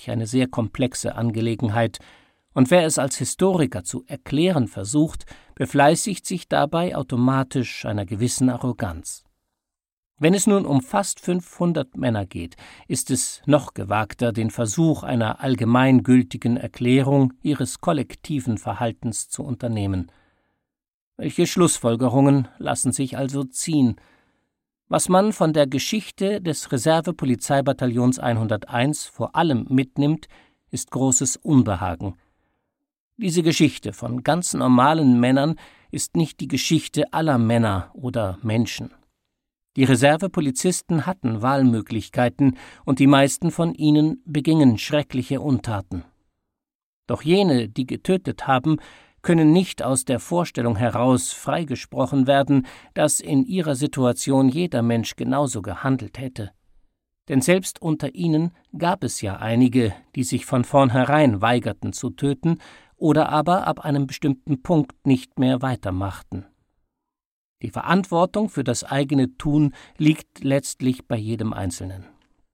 sich eine sehr komplexe Angelegenheit, und wer es als Historiker zu erklären versucht, befleißigt sich dabei automatisch einer gewissen Arroganz. Wenn es nun um fast 500 Männer geht, ist es noch gewagter, den Versuch einer allgemeingültigen Erklärung ihres kollektiven Verhaltens zu unternehmen. Welche Schlussfolgerungen lassen sich also ziehen? Was man von der Geschichte des Reservepolizeibataillons 101 vor allem mitnimmt, ist großes Unbehagen. Diese Geschichte von ganz normalen Männern ist nicht die Geschichte aller Männer oder Menschen. Die Reservepolizisten hatten Wahlmöglichkeiten, und die meisten von ihnen begingen schreckliche Untaten. Doch jene, die getötet haben, können nicht aus der Vorstellung heraus freigesprochen werden, dass in ihrer Situation jeder Mensch genauso gehandelt hätte. Denn selbst unter ihnen gab es ja einige, die sich von vornherein weigerten zu töten oder aber ab einem bestimmten Punkt nicht mehr weitermachten. Die Verantwortung für das eigene Tun liegt letztlich bei jedem Einzelnen.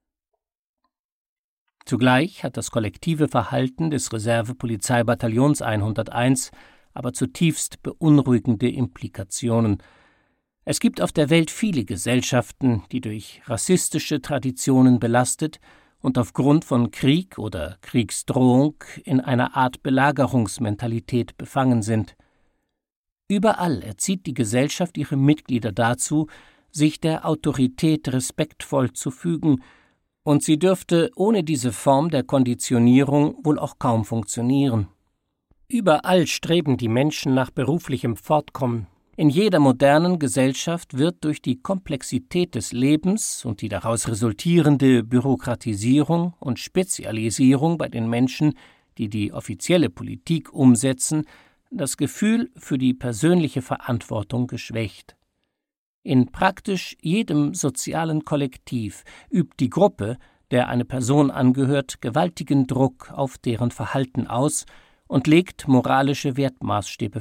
Zugleich hat das kollektive Verhalten des Reservepolizeibataillons 101 aber zutiefst beunruhigende Implikationen. Es gibt auf der Welt viele Gesellschaften, die durch rassistische Traditionen belastet und aufgrund von Krieg oder Kriegsdrohung in einer Art Belagerungsmentalität befangen sind. Überall erzieht die Gesellschaft ihre Mitglieder dazu, sich der Autorität respektvoll zu fügen, und sie dürfte ohne diese Form der Konditionierung wohl auch kaum funktionieren. Überall streben die Menschen nach beruflichem Fortkommen. In jeder modernen Gesellschaft wird durch die Komplexität des Lebens und die daraus resultierende Bürokratisierung und Spezialisierung bei den Menschen, die die offizielle Politik umsetzen, das Gefühl für die persönliche Verantwortung geschwächt. In praktisch jedem sozialen Kollektiv übt die Gruppe, der eine Person angehört, gewaltigen Druck auf deren Verhalten aus und legt moralische Wertmaßstäbe